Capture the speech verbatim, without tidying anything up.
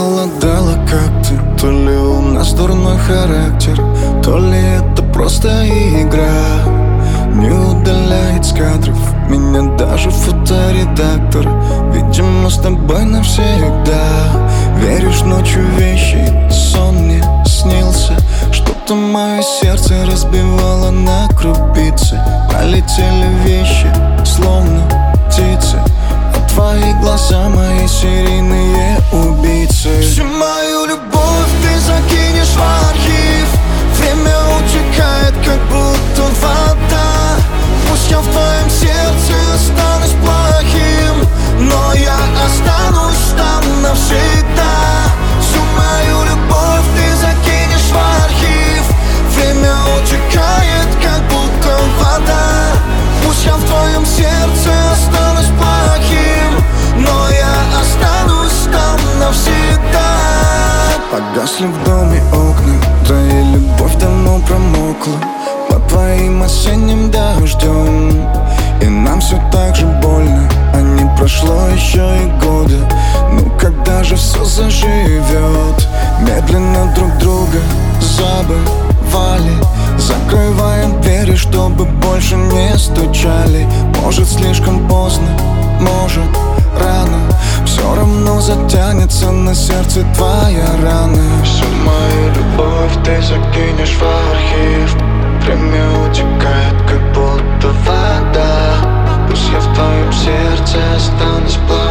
голодала, как ты. То ли у нас дурной характер, то ли это просто игра. Не удаляет с кадров меня даже фоторедактор. Видимо, с тобой навсегда. Веришь ночью вещи, сон мне снился. Что-то мое сердце разбивало на крупицы. Полетели вещи, словно птицы, а твои глаза мои серийные убийцы. Всю мою любовь ты закинешь в архив. Время утекает, как будто вода. Пусть я в твоем сердце останусь плохим, но я останусь там навсегда. Всю мою любовь ты закинешь в архив. Время утекает, как будто вода. Пусть я в твоем сердце останусь плохим, но я останусь там навсегда. Погасли в доме окна, твоя любовь давно промокла под твоим осенним дождем. И нам все так же больно, а не прошло еще и года. Ну когда же все заживет? Медленно друг друга забывали, закрываем двери, чтобы больше не стучали. Может слишком поздно, может рано, все равно затянется на сердце твоя рана. Всю мою любовь ты закинешь в архив. Время утекает, как будто вода. Пусть я в твоем сердце останусь плохим,